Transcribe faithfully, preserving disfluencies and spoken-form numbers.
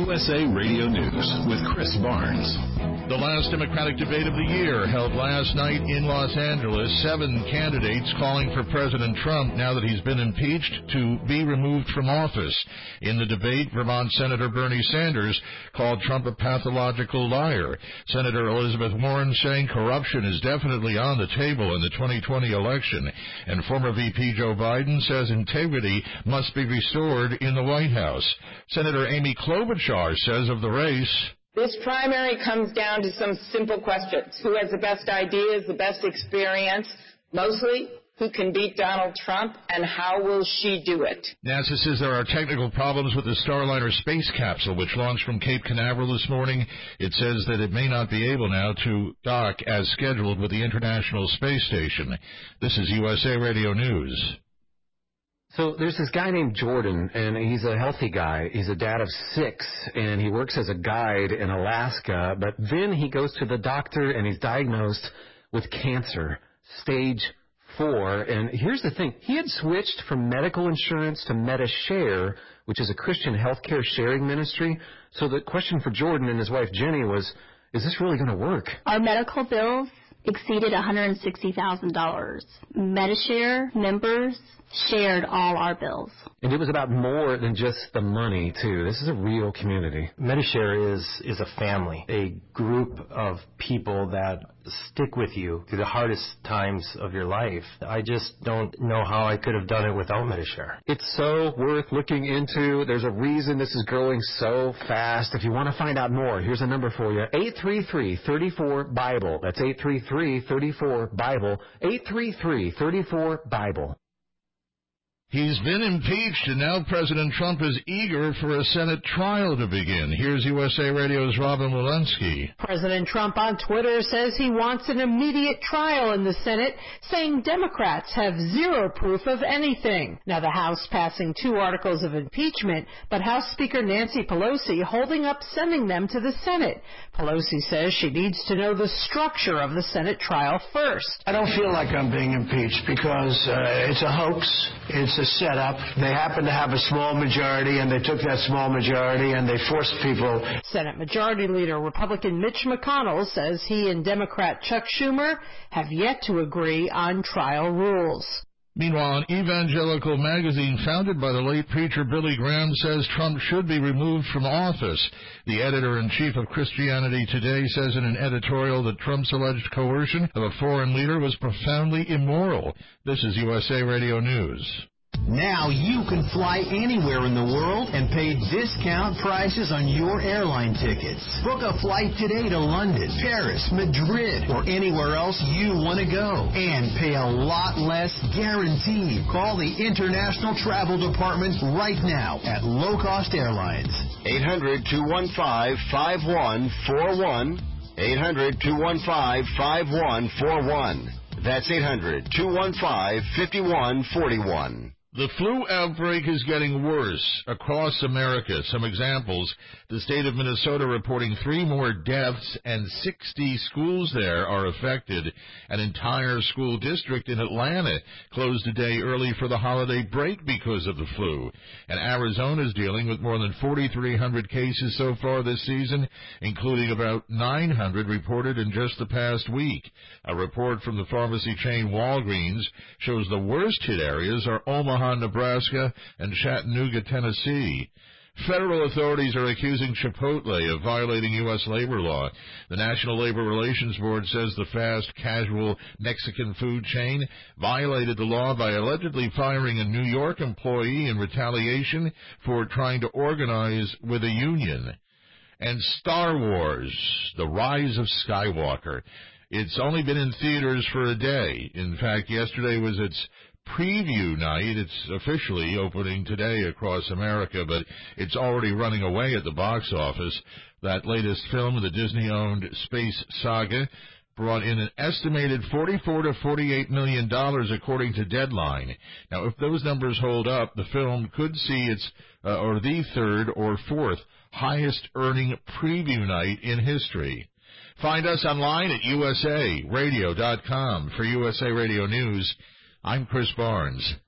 U S A Radio News with Chris Barnes. The last Democratic debate of the year held last night in Los Angeles. Seven candidates calling for President Trump, now that he's been impeached, to be removed from office. In the debate, Vermont Senator Bernie Sanders called Trump a pathological liar. Senator Elizabeth Warren saying corruption is definitely on the table in the twenty twenty election. And former V P Joe Biden says integrity must be restored in the White House. Senator Amy Klobuchar says of the race, this primary comes down to some simple questions. Who has the best ideas, the best experience? Mostly, who can beat Donald Trump, and how will she do it? NASA says there are technical problems with the Starliner space capsule, which launched from Cape Canaveral this morning. It says that it may not be able now to dock as scheduled with the International Space Station. This is U S A Radio News. So there's this guy named Jordan, and he's a healthy guy. He's a dad of six, and he works as a guide in Alaska. But then he goes to the doctor, and he's diagnosed with cancer, stage four. And here's the thing. He had switched from medical insurance to MediShare, which is a Christian healthcare sharing ministry. So the question for Jordan and his wife Jenny was, is this really going to work? Our medical bills exceeded one hundred sixty thousand dollars. MediShare members shared all our bills. And it was about more than just the money, too. This is a real community. MediShare is, is a family, a group of people that stick with you through the hardest times of your life. I just don't know how I could have done it without MediShare. It's so worth looking into. There's a reason this is growing so fast. If you want to find out more, here's a number for you. eight three three, three four, BIBLE. That's eight three three, three four, BIBLE. eight three three, three four, BIBLE. He's been impeached, and now President Trump is eager for a Senate trial to begin. Here's U S A Radio's Robin Walensky. President Trump on Twitter says he wants an immediate trial in the Senate, saying Democrats have zero proof of anything. Now, the House passing two articles of impeachment, but House Speaker Nancy Pelosi holding up sending them to the Senate. Pelosi says she needs to know the structure of the Senate trial first. I don't feel like I'm being impeached because uh, it's a hoax. It's a setup. They happen to have a small majority, and they took that small majority, and they forced people. Senate Majority Leader Republican Mitch McConnell says he and Democrat Chuck Schumer have yet to agree on trial rules. Meanwhile, an evangelical magazine founded by the late preacher Billy Graham says Trump should be removed from office. The editor-in-chief of Christianity Today says in an editorial that Trump's alleged coercion of a foreign leader was profoundly immoral. This is U S A Radio News. Now you can fly anywhere in the world and pay discount prices on your airline tickets. Book a flight today to London, Paris, Madrid, or anywhere else you want to go. And pay a lot less guaranteed. Call the International Travel Department right now at Low Cost Airlines. eight hundred, two one five, five one four one. eight hundred, two one five, five one four one. That's eight hundred, two one five, five one four one. The flu outbreak is getting worse across America. Some examples: the state of Minnesota reporting three more deaths, and sixty schools there are affected. An entire school district in Atlanta closed a day early for the holiday break because of the flu. And Arizona is dealing with more than forty-three hundred cases so far this season, including about nine hundred reported in just the past week. A report from the pharmacy chain Walgreens shows the worst-hit areas are Omaha, Nebraska, and Chattanooga, Tennessee. Federal authorities are accusing Chipotle of violating U S labor law. The National Labor Relations Board says the fast, casual Mexican food chain violated the law by allegedly firing a New York employee in retaliation for trying to organize with a union. And Star Wars, The Rise of Skywalker. It's only been in theaters for a day. In fact, yesterday was its preview night. It's officially opening today across America, but it's already running away at the box office. That latest film of the Disney-owned space saga brought in an estimated forty-four to forty-eight million dollars, according to Deadline. Now, if those numbers hold up, the film could see its uh, or the third or fourth highest earning preview night in history. Find us online at U S A radio dot com. For U S A Radio News, I'm Chris Barnes.